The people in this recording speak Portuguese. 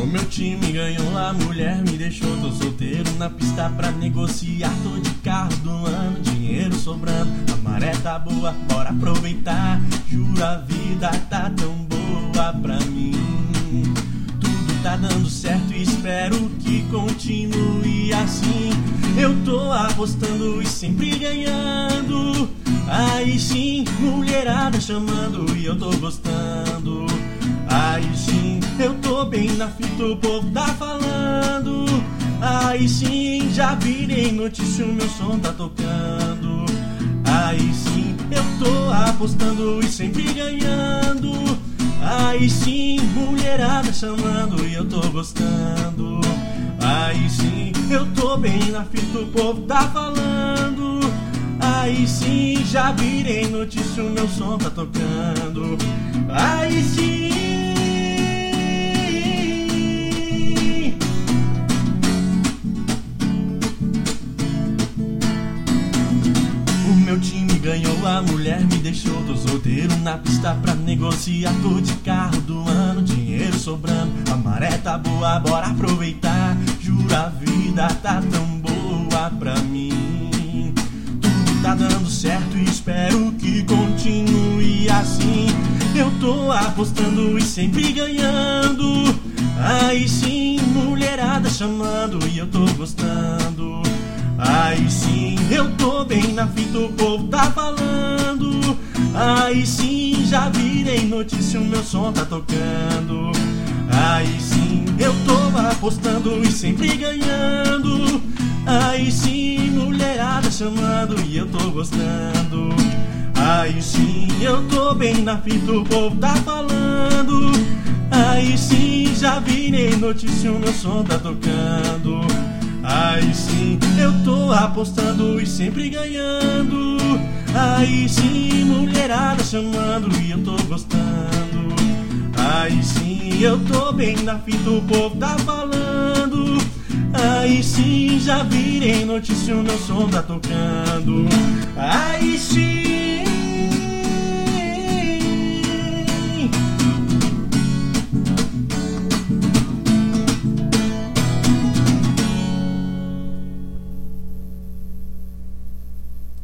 meu time ganhou, a mulher me deixou. Tô solteiro na pista pra negociar. Tô de carro do ano, dinheiro sobrando. A maré tá boa, bora aproveitar. Juro, a vida tá tão boa pra mim. Tudo tá dando certo e espero que continue assim. Eu tô apostando e sempre ganhando. Aí sim, mulherada chamando e eu tô gostando. Aí sim, eu tô bem na fita, o povo tá falando. Aí sim, já virei notícia, o meu som tá tocando. Aí sim, eu tô apostando e sempre ganhando. Aí sim, mulherada chamando e eu tô gostando. Aí sim, eu tô bem na fita, o povo tá falando. Aí sim, já virei notícia, o meu som tá tocando. Aí sim. O meu time ganhou, a mulher me deixou. Tô solteiro na pista pra negociar. Tô de carro do ano, dinheiro sobrando. A maré tá boa, bora aproveitar. Juro, a vida tá tão boa pra mim. Tudo tá dando certo e espero que continue assim. Eu tô apostando e sempre ganhando. Aí sim, mulherada chamando e eu tô gostando. Aí sim, eu tô bem na fita, o povo tá falando. Aí sim, já virei notícia, o meu som tá tocando. Aí sim, eu tô apostando e sempre ganhando. Aí sim, mulherada chamando e eu tô gostando. Aí sim, eu tô bem na fita, o povo tá falando. Aí sim, já virei notícia, o meu som tá tocando. Aí sim, eu tô apostando e sempre ganhando. Aí sim, mulherada chamando e eu tô gostando. Aí sim, eu tô bem na fita, o povo tá falando. Aí sim, já virei notícia, o meu som tá tocando. Aí sim.